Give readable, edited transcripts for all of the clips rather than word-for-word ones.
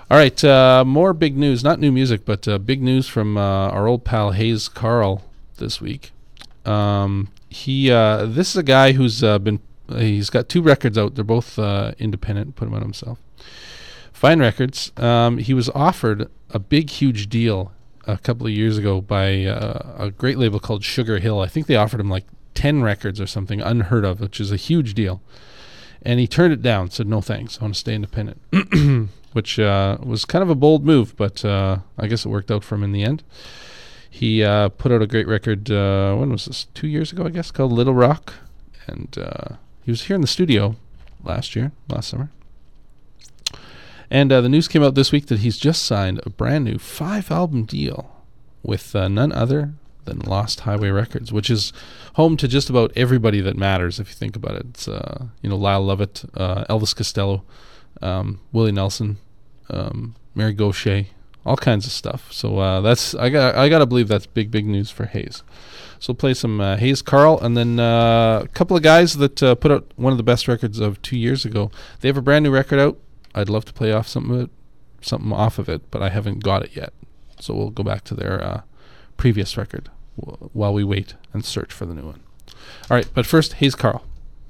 All right, more big news. Not new music, but big news from our old pal Hayes Carl this week. This is a guy who's he's got 2 records out. They're both independent, put them out himself. Fine Records. He was offered a big, huge deal a couple of years ago by a great label called Sugar Hill. I think they offered him like 10 records or something, unheard of, which is a huge deal. And he turned it down, said, no thanks, I want to stay independent, which was kind of a bold move, but I guess it worked out for him in the end. He put out a great record, when was this, 2 years ago, I guess, called Little Rock. And he was here in the studio last summer. And the news came out this week that he's just signed a brand new 5-album deal with none other than Lost Highway Records, which is home to just about everybody that matters, if you think about it. It's, Lyle Lovett, Elvis Costello, Willie Nelson, Mary Gauthier, all kinds of stuff. So I gotta believe that's big news for Hayes. So we'll play some Hayes Carl, and then a couple of guys that put out one of the best records of 2 years ago. They have a brand new record out. I'd love to play off something off of it, but I haven't got it yet. So we'll go back to their previous record while we wait and search for the new one. All right, but first, Hayes Carl.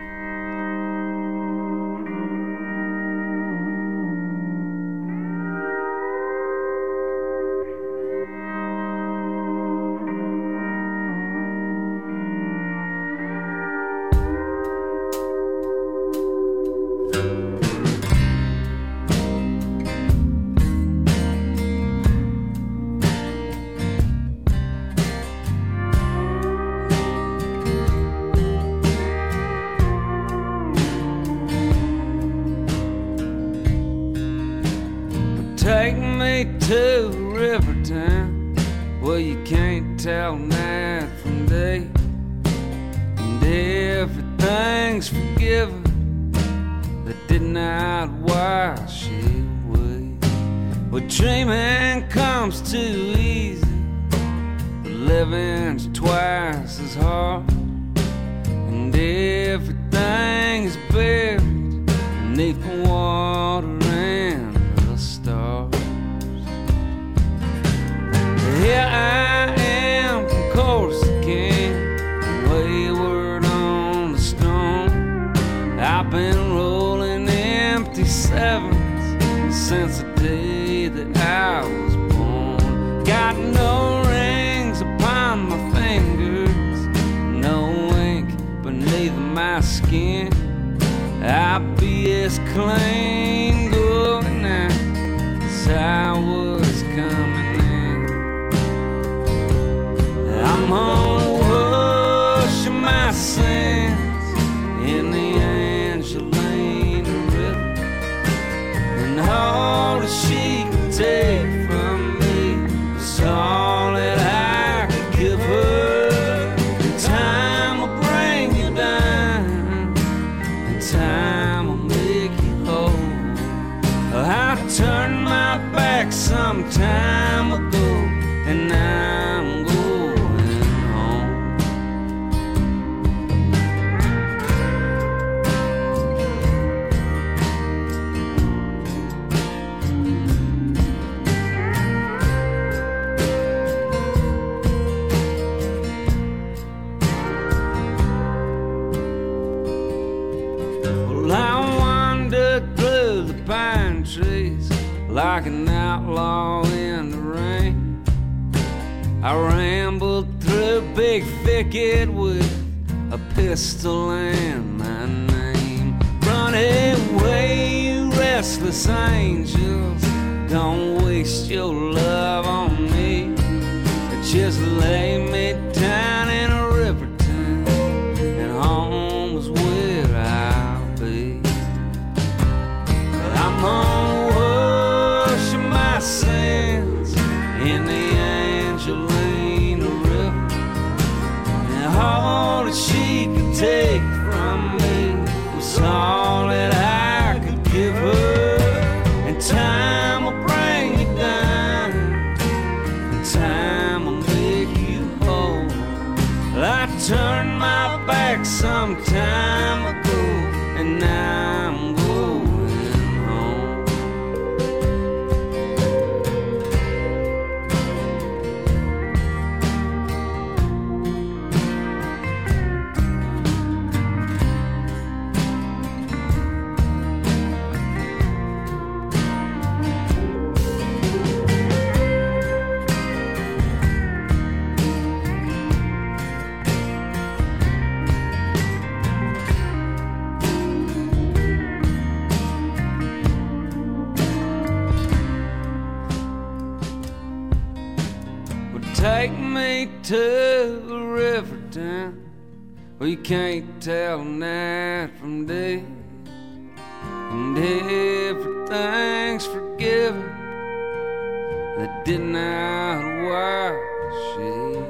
Take me to Rivertown, where you can't tell night from day, and everything's forgiven that did not wash it away. Where dreaming comes too easy, but living's twice as hard, and everything is buried beneath the water and the stars. Here I am from Corsican, wayward on the storm. I've been rolling empty sevens since the day that I was born. Got no rings upon my fingers, no ink beneath my skin. I'll be as clean going out as I was coming in. I'm gonna wash my sins in the Angelina River, and all that she could take from me was all that I could give her. And time will bring you down, and time will make you whole. I turned my back some time ago, and I'm going home. Well, I wandered through the pine trees like an outlaw in the rain. I rambled through a big thicket with a pistol and my name. Run away, you restless angels, don't waste your love on me. Just lay me down in a Riverton, and home is where I'll be. I'm gonna wash my sins in the Angelina River, and all that she could take from me was all that I could give her. And time will bring you down, and time will make you whole. take me to a river town where you can't tell night from day, and everything's forgiven that did not wash away.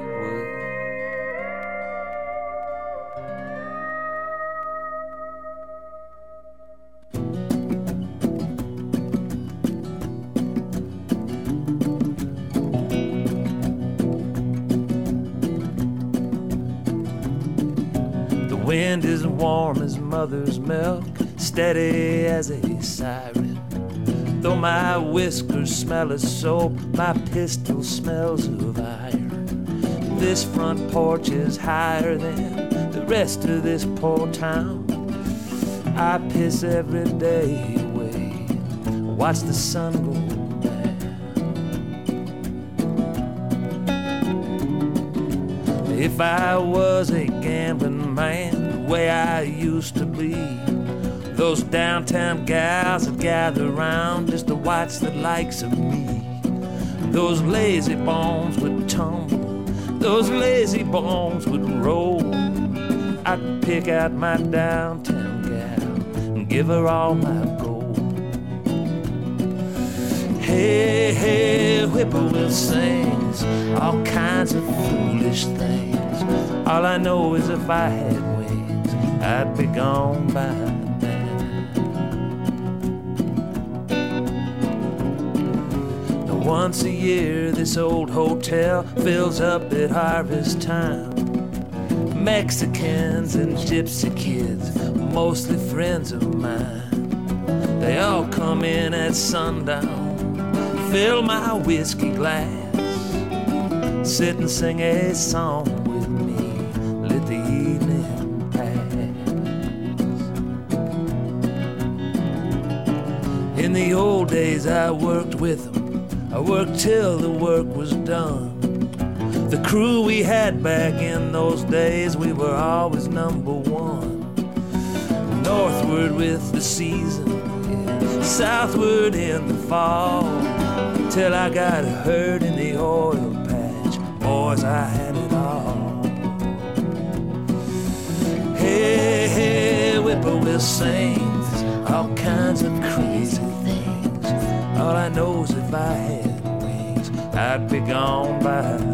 The wind is warm as mother's milk, steady as a siren. Though my whiskers smell of soap, my pistol smells of iron. This front porch is higher than the rest of this poor town. I piss every day away, watch the sun go down. If I was a gambling man the way I used to be, those downtown gals would gather around just to watch the likes of me. Those lazy bones would tumble, those lazy bones would roll. I'd pick out my downtown gal and give her all my gold. Hey, hey, whippoorwill sings all kinds of foolish things. All I know is if I had wings, I'd be gone by now. Once a year, this old hotel fills up at harvest time. Mexicans and gypsy kids, mostly friends of mine. They all come in at sundown, fill my whiskey glass, sit and sing a song with me, let the evening pass. In the old days I worked with them, I worked till the work was done. The crew we had back in those days, we were always number one. Northward with the season, yeah, southward in the fall, till I got hurt in the oil patch. Boys, I had it all. Hey, hey, whippoorwill sings all kinds of crazy things. All I know is if I had wings, I'd be gone by now.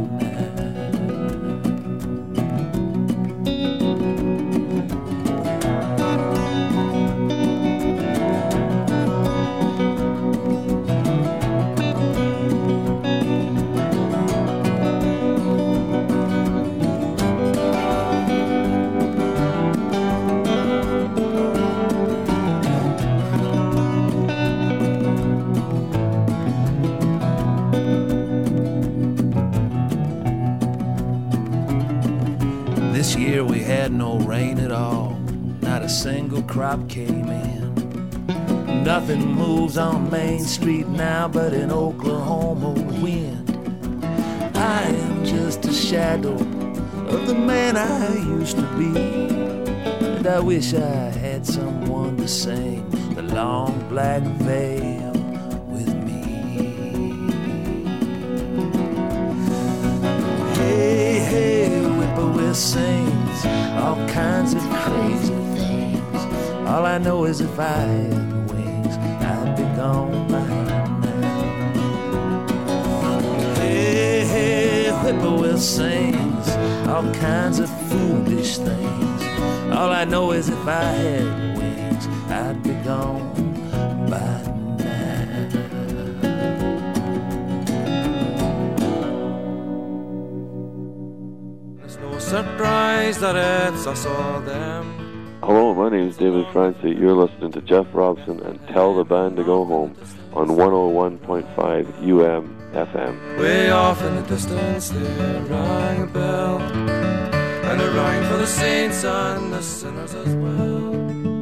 This year we had no rain at all, not a single crop came in. Nothing moves on Main Street now but an Oklahoma wind. I am just a shadow of the man I used to be, and I wish I had someone to sing the long black veil with me. Hey, hey, whippoorwill sings all kinds of crazy things. All I know is if I had wings, I'd be gone by now. Hey, hey, whippoorwill sings all kinds of foolish things. All I know is if I had wings, I'd be gone by now. Surprise that it's us all them. Hello, my name is David Francie. You're listening to Jeff Robson and Tell the Band to Go Home on 101.5 UM FM. Way off in the distance there rang a bell, and it rang for the saints and the sinners as well.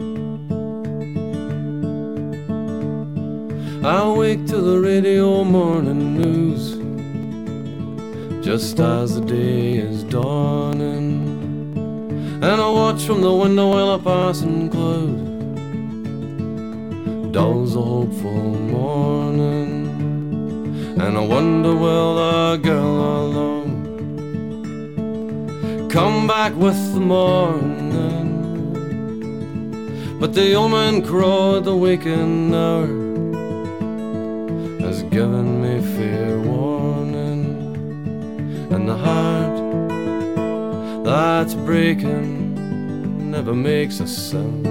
I wake to the radio morning news just as the day is dawning, and I watch from the window while a passing cloud dulls the hopeful morning. And I wonder, will the girl alone come back with the morning, but the omen crow at the waking hour has given me fair warning, and the heart that's breaking never makes a sound,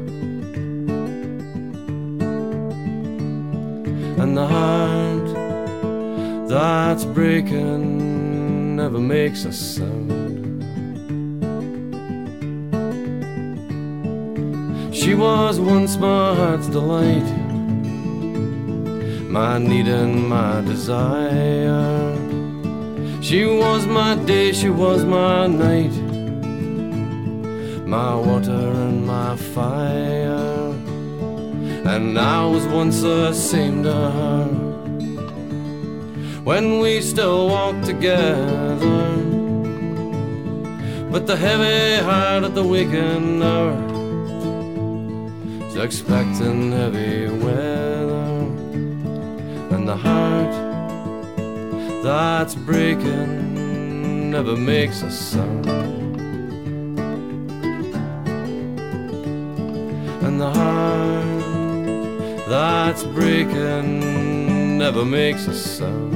and the heart that's breaking never makes a sound. She was once my heart's delight, my need and my desire. She was my day, she was my night, my water and my fire, and I was once the same to her when we still walked together. But the heavy heart at the waking hour is expecting heavy weather, and the heart that's breaking never makes a sound, and the heart that's breaking never makes a sound.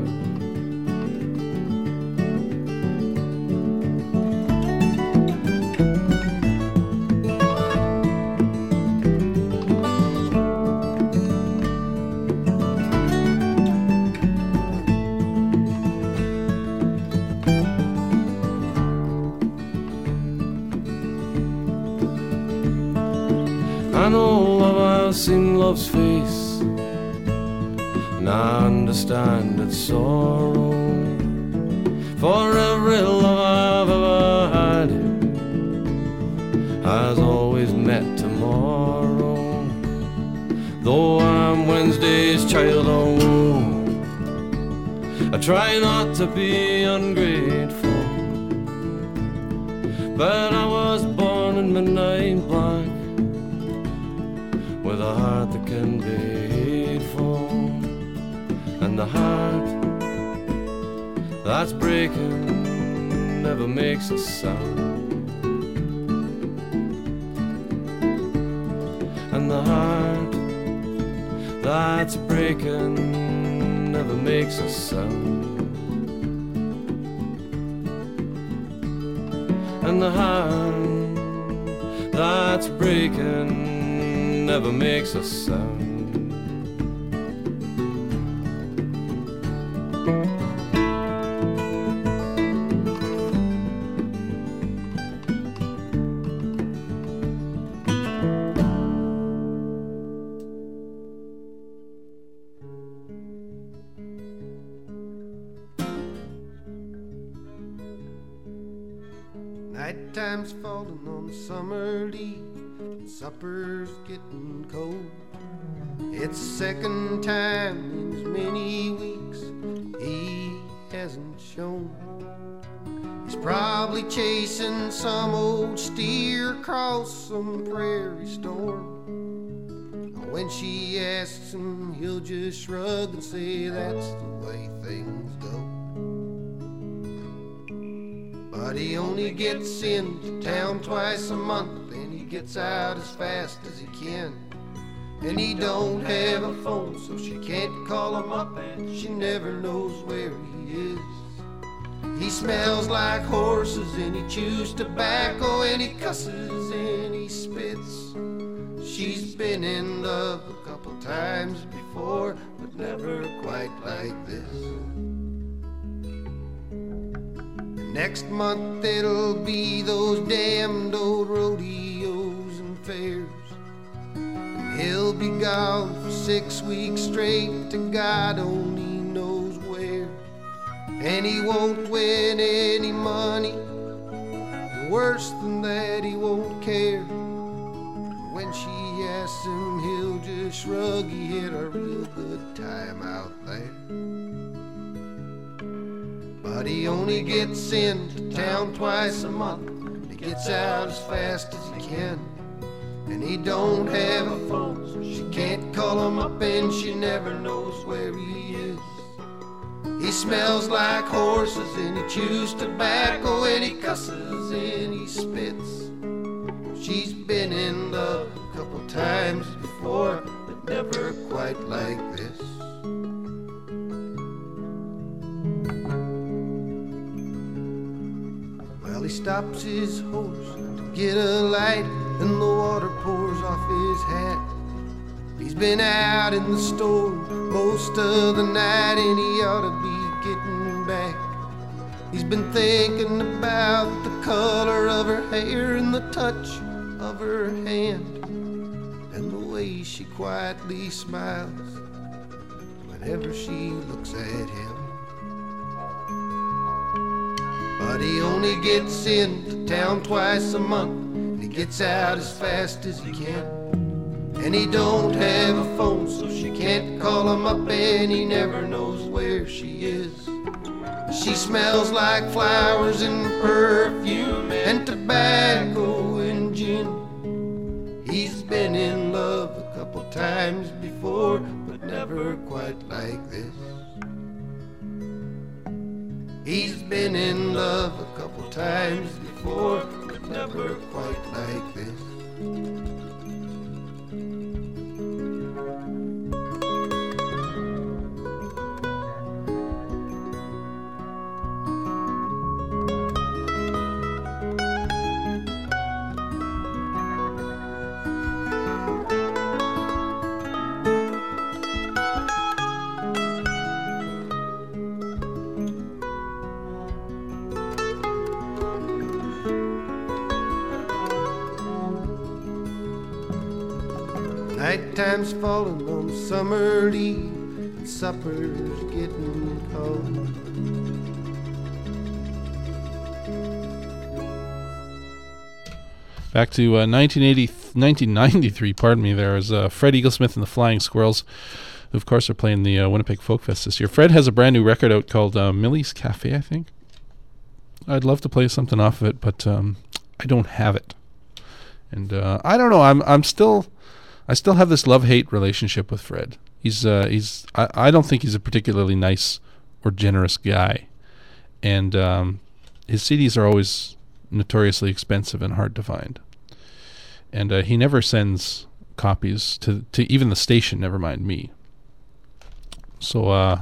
I know love, I've seen love's face, and I understand its sorrow. For every love I've ever had has always met tomorrow. Though I'm Wednesday's child, oh, I try not to be ungrateful, but I was born in midnight black, with a heart that can be hateful, and the heart that's breaking never makes a sound, and the heart that's breaking never makes a sound, and the heart that's breaking never makes a sound. Night time's falling on the summer leaves, supper's getting cold. It's the second time in as many weeks he hasn't shown. He's probably chasing some old steer across some prairie storm. When she asks him, he'll just shrug and say that's the way things go. But he only gets into town twice a month, and he gets out as fast as he can. And he don't have a phone, so she can't call him up, and she never knows where he is. He smells like horses, and he chews tobacco, and he cusses, and he spits. She's been in love a couple times before, but never quite like this. Next month it'll be those damned old rodeos and fairs, and he'll be gone for 6 weeks straight to God only knows where. And he won't win any money, and worse than that, he won't care. When she asks him, he'll just shrug. He had a real good time out there. But he only gets into town twice a month, and he gets out as fast as he can. And he don't have a phone, so she can't call him up, and she never knows where he is. He smells like horses and he chews tobacco and he cusses and he spits. She's been in love a couple times before, but never quite like this. Well, he stops his horse to get a light and the water pours off his hat. He's been out in the store most of the night and he ought to be getting back. He's been thinking about the color of her hair and the touch of her hand and the way she quietly smiles whenever she looks at him. But he only gets into town twice a month and he gets out as fast as he can. And he don't have a phone so she can't call him up and he never knows where she is. She smells like flowers and perfume and tobacco and gin. He's been in love a couple times before, but never quite like this. He's been in love a couple times before, but never quite like this. Nighttime's falling on summer eve and supper's getting cold. Back to 1993, pardon me, there was Fred Eaglesmith and the Flying Squirrels, who of course are playing the Winnipeg Folk Fest this year. Fred has a brand new record out called Millie's Cafe, I think. I'd love to play something off of it, but I don't have it. And I don't know, I still have this love-hate relationship with Fred. I don't think he's a particularly nice or generous guy. And his CDs are always notoriously expensive and hard to find. And he never sends copies to even the station, never mind me. So, I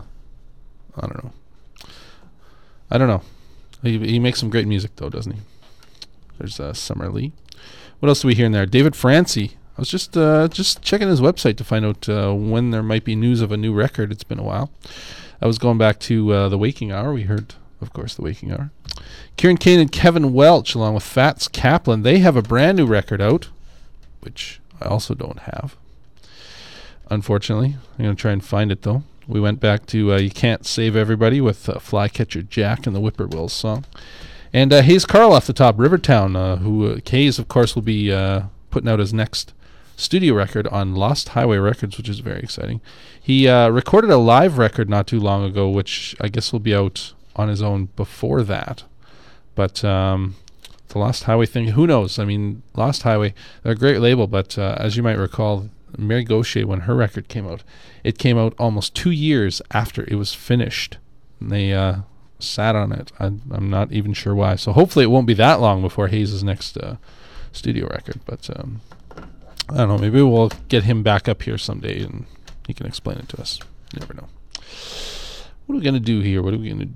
don't know. He makes some great music, though, doesn't he? There's Summer Lee. What else do we hear in there? David Francie. I was just checking his website to find out when there might be news of a new record. It's been a while. I was going back to The Waking Hour. We heard, of course, The Waking Hour. Kieran Kane and Kevin Welch, along with Fats Kaplan, they have a brand new record out, which I also don't have. Unfortunately, I'm going to try and find it, though. We went back to You Can't Save Everybody with Flycatcher Jack and the Whippoorwills song. And Hayes Carl off the top, Rivertown, who Hayes, of course, will be putting out his next studio record on Lost Highway Records, which is very exciting. He recorded a live record not too long ago, which I guess will be out on his own before that. But the Lost Highway thing, who knows? I mean, Lost Highway, they're a great label, but as you might recall, Mary Gauthier, when her record came out, it came out almost 2 years after it was finished. And they sat on it. I'm not even sure why. So hopefully it won't be that long before Hayes' next studio record. But I don't know. Maybe we'll get him back up here someday and he can explain it to us. You never know. What are we going to do here?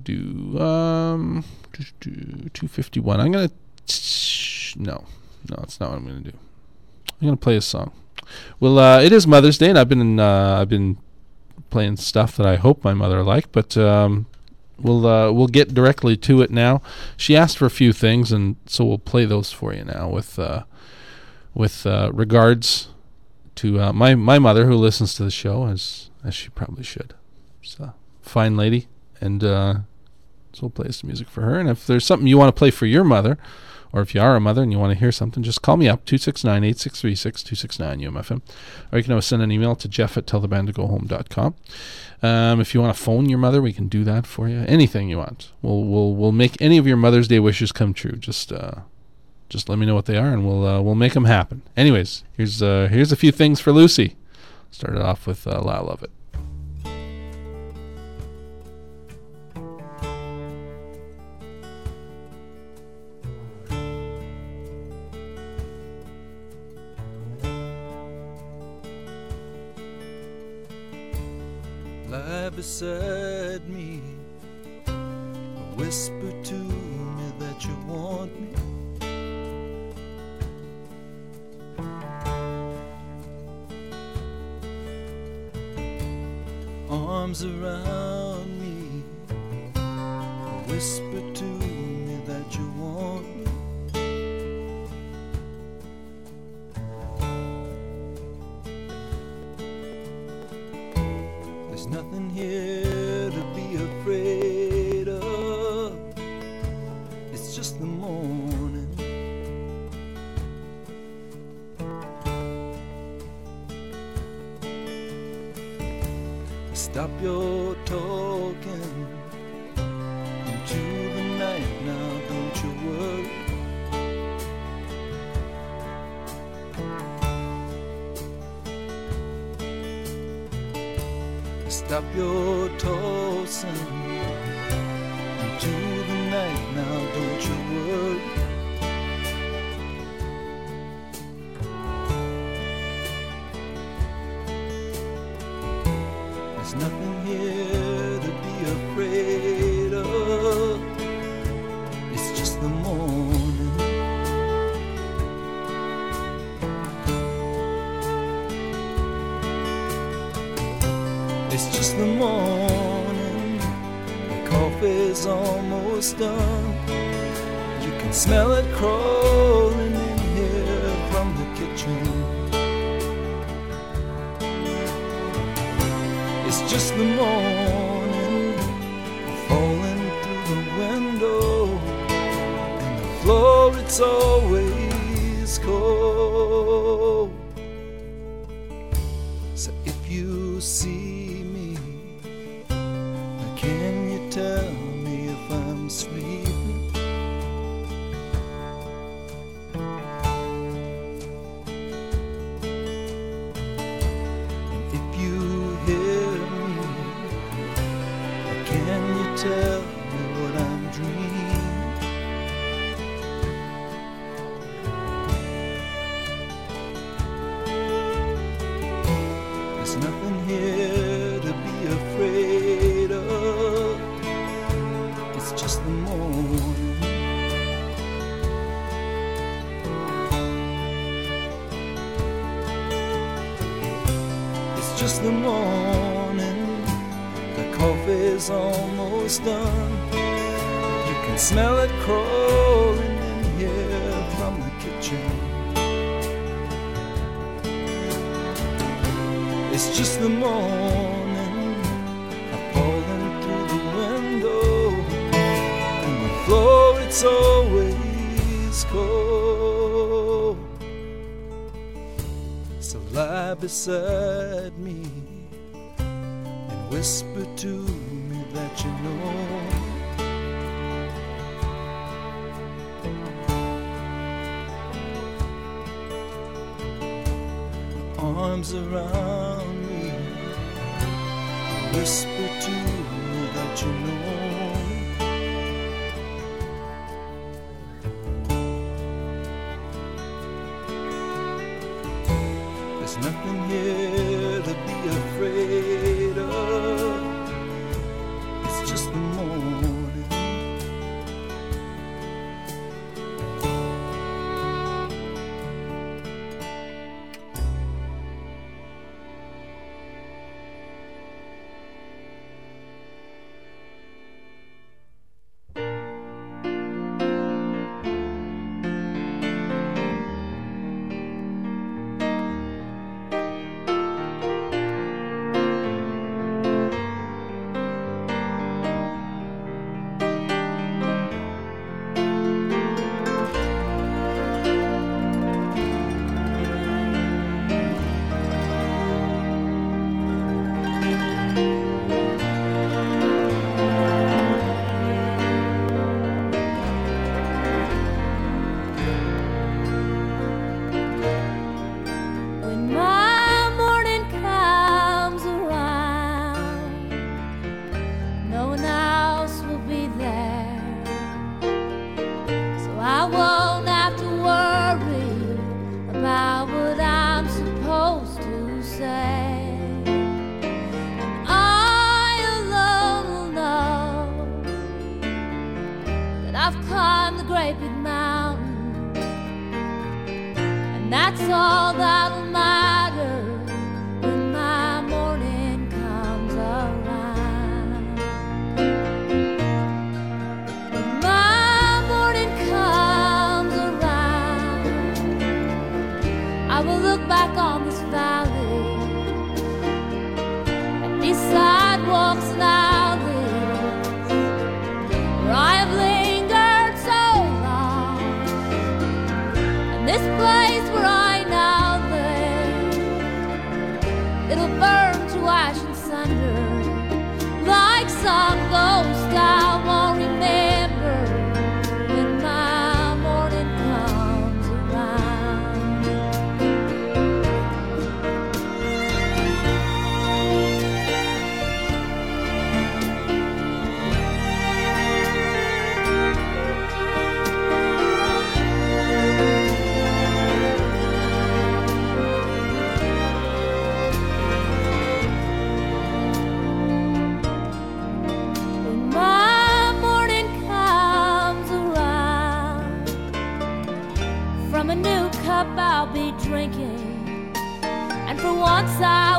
251. I'm going to... No, it's not what I'm going to do. I'm going to play a song. Well, it is Mother's Day, and I've been playing stuff that I hope my mother liked, but we'll get directly to it now. She asked for a few things, and so we'll play those for you now with regards to my mother, who listens to the show as she probably should. She's a fine lady, and so we'll play some music for her. And if there's something you want to play for your mother, or if you are a mother and you want to hear something, just call me up, 269-8636, 269-UMFM. Or you can always send an email to jeff@tellthebandtogohome.com. If you want to phone your mother, we can do that for you. Anything you want. We'll make any of your Mother's Day wishes come true. Just let me know what they are, and we'll make them happen. Anyways, here's a few things for Lucy. Started off with I Love It. lie beside me, whisper to me that you want me. Arms around me, whisper to me that you want me. There's nothing here to be afraid of. It's just the morning. Stop your talking into the night now, don't you worry. Stop your tossing into the night now, don't you worry. There's nothing here to be afraid of. It's just the morning. It's just the morning. The coffee's almost done. You can smell it crawling in here from the kitchen. It's just the morning, falling through the window, and the floor it's always cold. So if you see me, can you tell me if I'm sleeping? And if you hear me, can you tell me what I'm dreaming? There's nothing here to be afraid of. It's just the morning. It's just the morning. The coffee's almost done. You can smell it crawling in here from the kitchen. It's just the morning. I'm falling through the window, and the floor it's always cold. So lie beside me and whisper to me that you know. Arms around me, whisper to me that you know. There's nothing here to be afraid of. It's just the morning. great big mountain, and that's all that'll matter when my morning comes around. When my morning comes around, I will look back on this valley and these sidewalks and alleys where I have lingered so long, and this place where I now lay, it'll burn to ash and cinder like some ghost I won't remember when my morning comes around. When my morning comes around, from a new cup I'll be drinking, and for once I